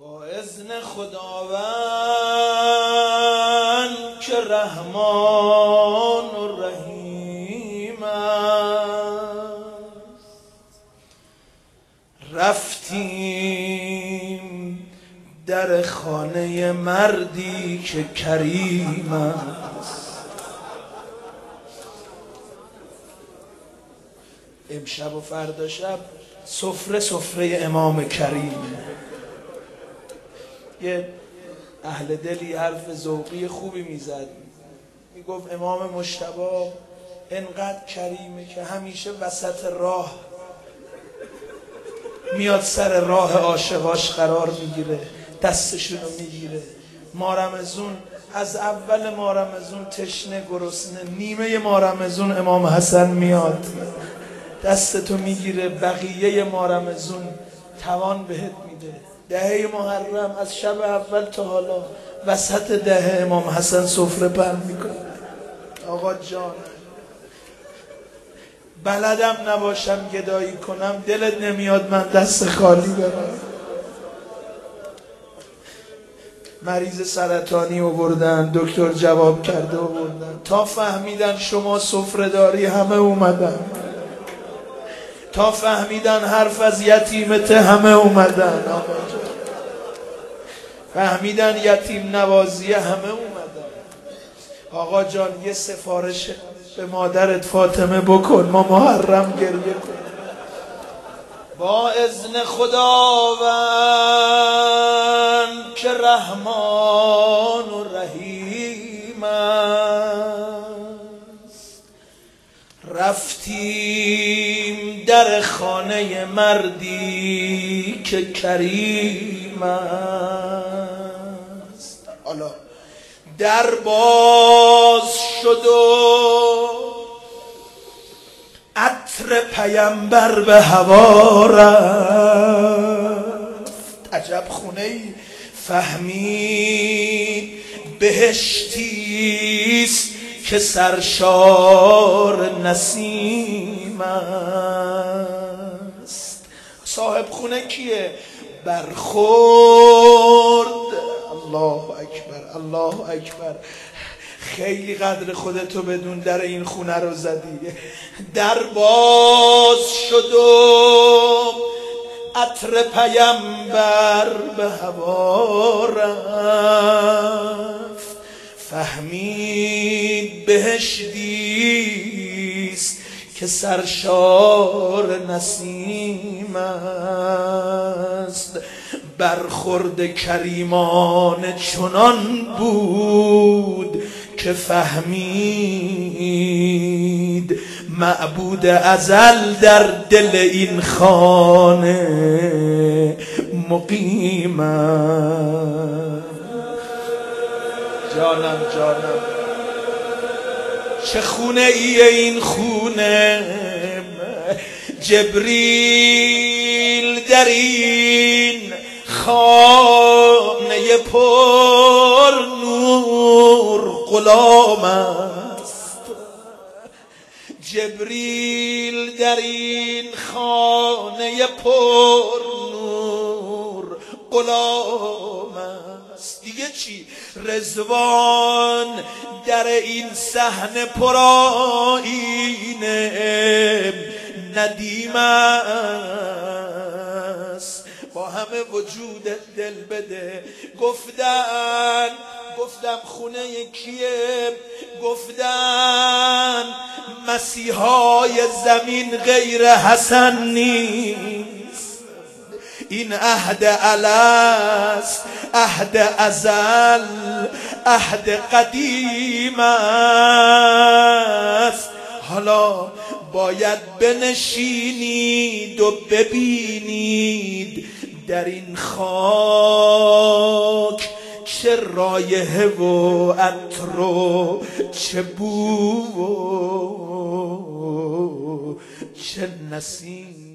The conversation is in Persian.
با اذن خداوند که رحمان و رحیم است، رفتیم در خانه مردی که کریم است. امشب و فردا شب سفره امام کریم. یه اهل دلی حرف ذوقی خوبی میزد، میگفت امام مجتبی انقدر کریمه که همیشه وسط راه میاد سر راه عاشقاش قرار میگیره، دستشونو میگیره. مارمزون از اول مارمزون تشنه گرسنه، نیمه مارمزون امام حسن میاد دستتو میگیره، بقیه مارمزون توان بهت میده. دهه محرم از شب اول تا حالا وسط دهه امام حسن سفره پهن میکنه. آقا جان بلدم نباشم گدایی کنم، دلت نمیاد من دست خالی برم. مریض سرطانی آوردن، دکتر جواب کرده آوردن، تا فهمیدن شما سفره داری همه اومدن، تا فهمیدن حرف از یتیمته همه اومدن، آقا جان فهمیدن یتیم نوازیه همه اومدن. آقا جان یه سفارش به مادرت فاطمه بکن، ما محرم گریه کن. با اذن خداوند که رحمان و رحیم است، رفتیم در خانه مردی که کریم است. حالا در باز شد و عطر پیامبر به هوا رفت. عجب خونه‌ای فهمید بهشتیست که سرشار نسیم است. صاحب خونه کیه؟ برخورد. الله اکبر الله اکبر. خیلی قدر خودتو بدون در این خونه رو زدی. در باز شد و عطر پیامبر به هوا رفت، فهمید بهشتیست که سرشار نسیم است. برخورد کریمان چنان بود که فهمید معبود ازل در دل این خانه مقیم است. جانم جانم چه خونه ای این خونه، جبریل در این خانه پر نور غلام است. جبریل در این خانه پر نور غلام است. دیگه چی؟ رضوان در این صحنه پر آیینه ندیم است. با همه وجود دل بده. گفتم خونه کیه؟ گفتن مسیحای زمین غیر حسن نیست. این عهد الست، عهد ازل، عهد قدیم است. حالا باید بنشینید و ببینید در این خاک چه رایحه و عطر و چه بو و چه نسیم.